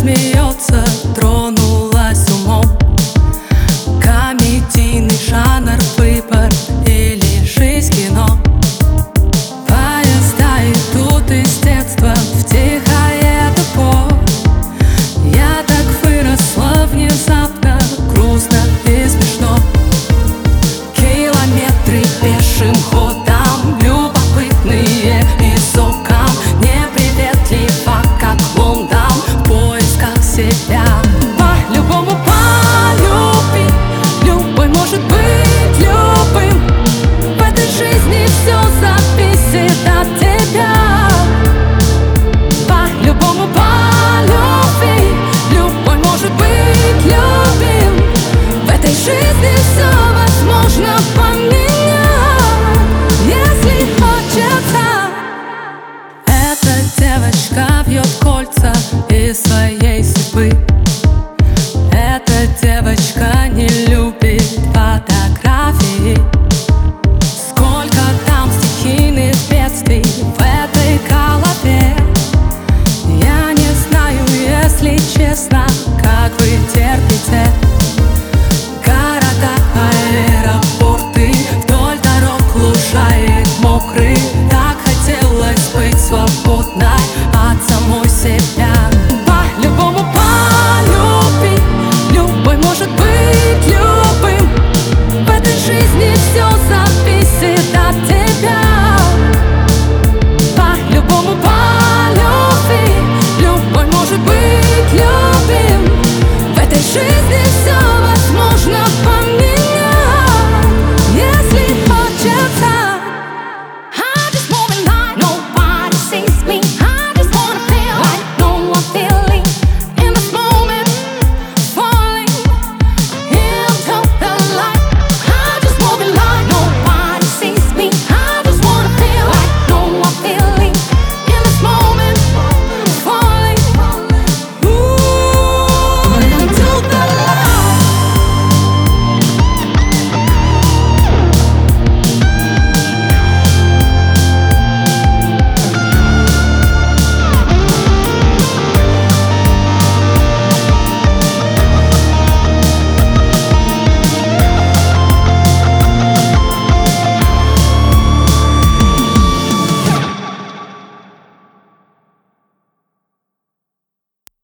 смеется, тронулась умом. Комедийный жанр, выбор или жизнь кино. Поезда идут из детства в тихое депо. Я так выросла внезапно, грустно и смешно. Километры пешим ходом, любопытные из окон, неприветливо, как Лондон, в поисках себя. По-любому полюбить, любой может быть любым. В этой жизни все зависит от тебя. По-любому полюбить, любой может быть любим. В этой жизни все возможно поменять, если хочется. Эта девочка вьет кольца из своей судьбы. Эта девочка не любит фотографии. Сколько там стихийных бедствий в этой голове. Я не знаю, если честно, как вы терпите. Города, аэропорты, вдоль дорог лужаек мокрых. Так хотелось быть свободной от самой себя. По-любому полюбить, любой может быть любым. В этой жизни все зависит от тебя. По-любому полюбить, любой может быть любим. В этой жизни